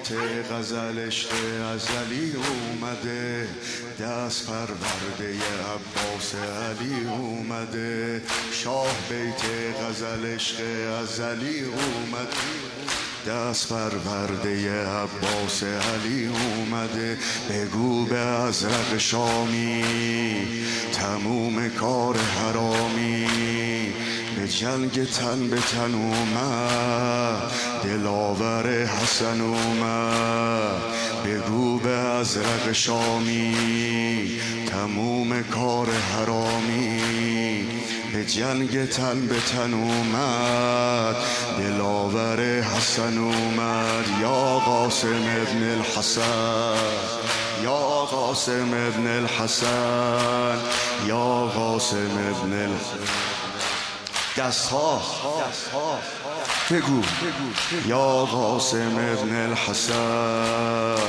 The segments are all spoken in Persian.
بیت غزل عشق ازلی اومده، دست پرورده عباس علی اومده. شاه بیت غزل عشق ازلی اومده، دست پرورده عباس علی اومده. بگو به ازرق شامی تموم کار حرامی، به جنگ تن به تن اومد دلاور حسن اومد. بگو به ازرق شامی تموم کار حرامی، به جنگ تن به تن اومد دلاور حسن اومد. یا قاسم ابن الحسن، یا قاسم ابن الحسن، یا قاسم ابن الحسن. دست ها بگو یا قاسم ابن الحسن،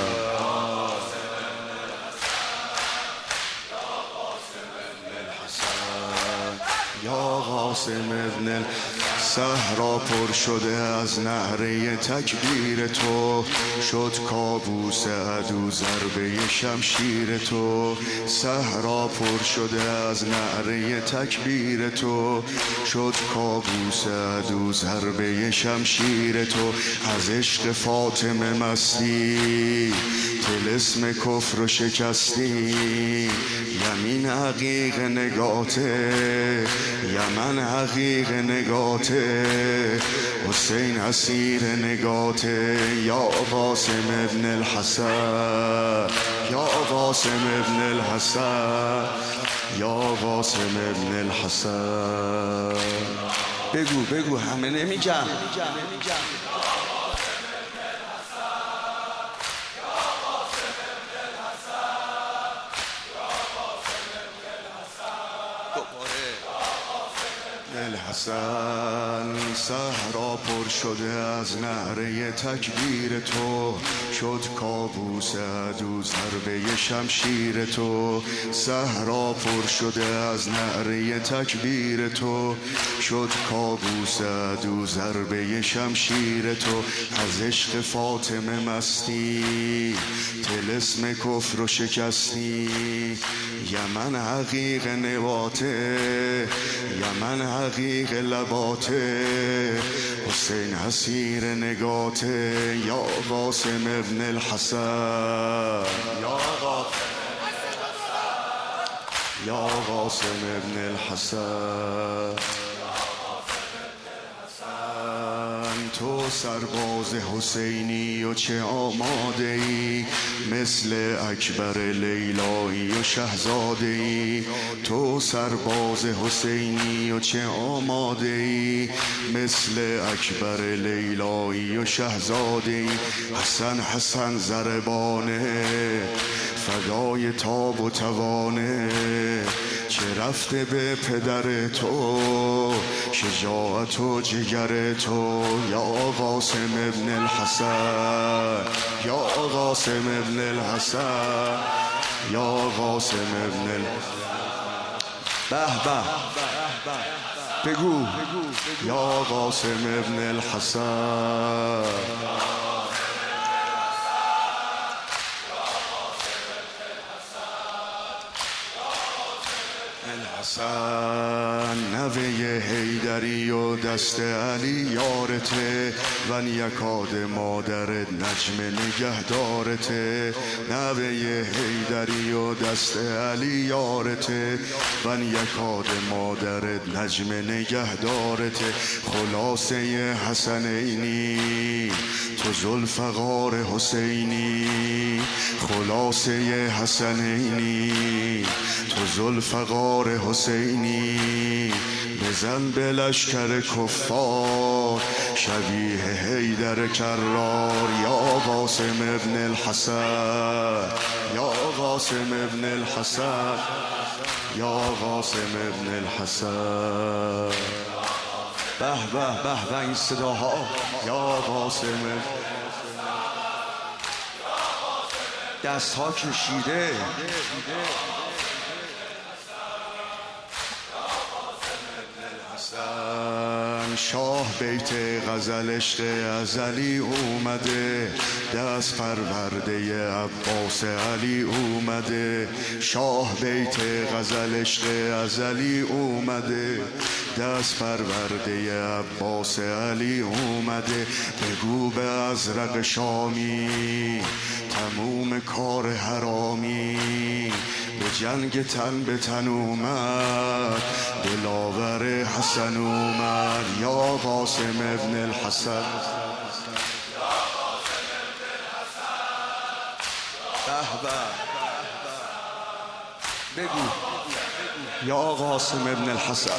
یا قاسم ابن صحرا پر شده از نعره تکبیر تو، شد کابوس عدو ضربه شمشیر تو. صحرا پر شده از نعره تکبیر تو، شد کابوس عدو ضربه شمشیر تو. از عشق فاطمه مستی طلسم کفر رو شکستی، یمین عقیق نگاته، یمن عقیق نگاته، حسین اسیر نگاته. یا قاسم ابن الحسن، یا قاسم ابن الحسن، یا قاسم ابن الحسن. بگو همه نمیگم. الحسن صحرا پر شده از نعره تکبیر تو، شد کابوس عدو ضربه شمشیر تو. صحرا پر شده از نعره تکبیر تو، شد کابوس عدو ضربه شمشیر تو. از عشق فاطمه مستی طلسم کفر رو شکستی، یمن حقیق نواته، یمن حقیق لباته، حسین حسیر نگاته. یا قاسم ابن الحسن، یا قاسم ابن الحسن. تو سرباز حسینی و چه آماده ای، مثل اکبر لیلایی و شهزاده ای. تو سرباز حسینی و چه آماده ای، مثل اکبر لیلایی و شهزاده ای. حسن حسن ضربانه فدای تاب و توانه، چه رفته به پدر تو شجاعت و جگر تو. یا قاسم ابن الحسن، یا قاسم ابن الحسن، یا قاسم ابن الحسن. به بگو یا قاسم ابن الحسن. الحسن نوه حیدری و دست علی یارته، ون یکاد مادرت نجم نگهدارته. نوه حیدری و دست علی یارته، ون یکاد مادرت نجم نگهدارته. خلاصه حسنینی تو ذوالفقار حسینی، خلاصه حسنینی تو ذوالفقار حسینی. بزن به لشکر کفار شبیه حیدر کرار. یا قاسم ابن الحسن، یا قاسم ابن الحسن، یا قاسم ابن الحسن. به این صداها. یا قاسم دست ها کشیده. شاه بیت غزل عشق ازلی اومده، دست پرورده عباس علی اومده. شاه بیت غزل عشق ازلی اومده، دست پرورده عباس علی اومده. بگو به ازرق شامی تموم کار حرامی، به جنگ تن به تن اومد، دلاور حسن اومد. یا قاسم ابن الحسن، بگو یا قاسم ابن الحسن.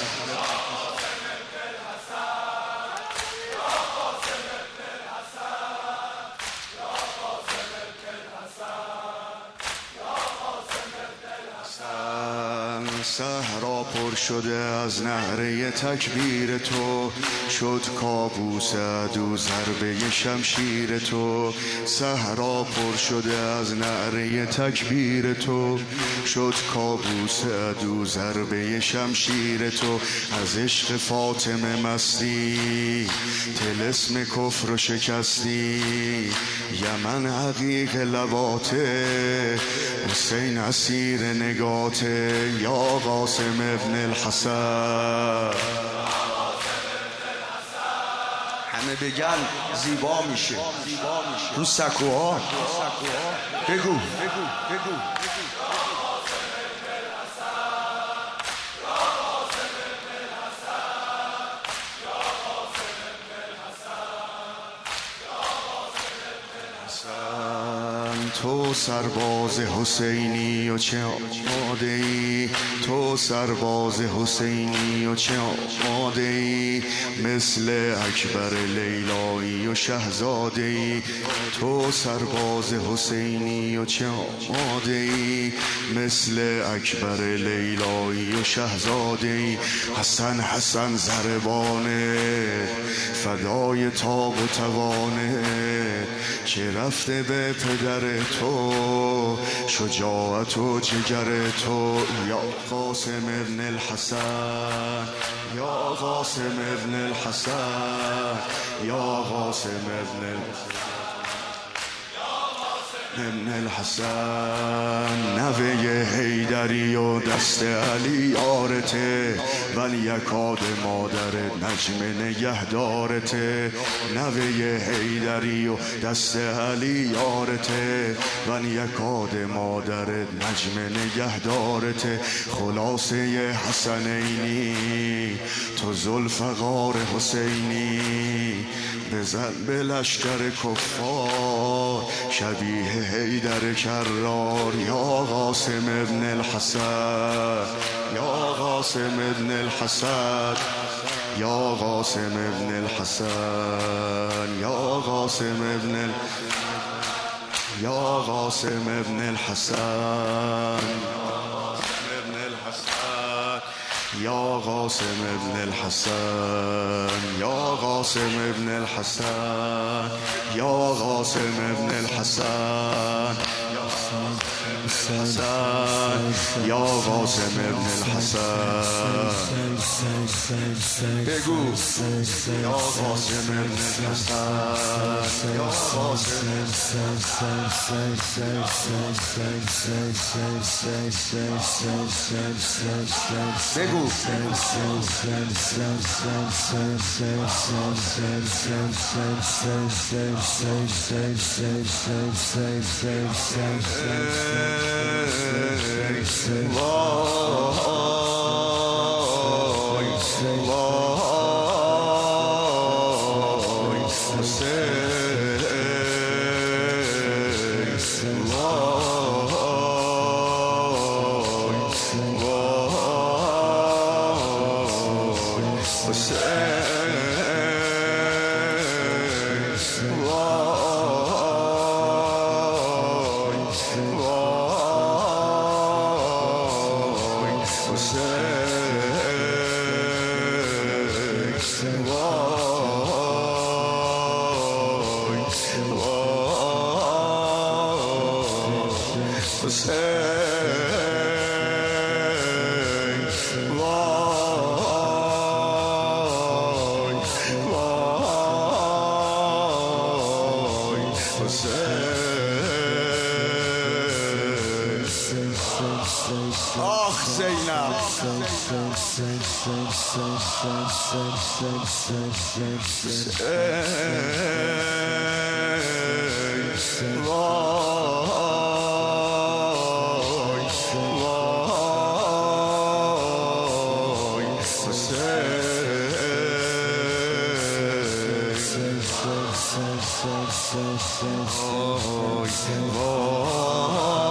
صحرا پر شده از نعره تکبیر تو، شد کابوس عدو ضربه شمشیر تو. صحرا پر شده از نعره تکبیر تو، شد کابوس عدو ضربه شمشیر تو. از عشق فاطمه مستی، طلسم کفر و شکستی. یمن عقیق لواته، حسین اسیر نگاته. یا قاسم ابن الحسن. همه بگن زیبا میشه رو سکوها. بگو تو سرباز حسینی و چه آماده ای، تو سرباز حسینی و چه آماده ای. مثل اکبر لیلایی و شهزاده ای، تو سرباز حسینی و چه آماده ای. مثل اکبر لیلایی و شهزاده ای. حسن حسن زربانه، فدای تاب و توانه. چه رفته به پدر تو، شجاعت و جگر تو. یا قاسم ابن الحسن، یا قاسم ابن الحسن، یا قاسم ابن الحسن. نوه حیدری و دست علی یارته، ولی یکاد مادر نجم نگهدارته. نوه حیدری و دست علی یارته، ولی یکاد مادر نجم نگهدارته. خلاصه حسنینی تو ذوالفقار حسینی، بزن به لشکر کفار شبیه حیدر کرار. یا قاسم ابن الحسن، یا قاسم ابن الحسن، یا قاسم ابن الحسن، یا قاسم ابن یا قاسم ابن الحسن، یا قاسم ابن الحسن، یا قاسم ابن الحسن، یا قاسم ابن الحسن، یا قاسم ابن الحسن. بگو یا قاسم ابن الحسن، یا قاسم بگو زینب وای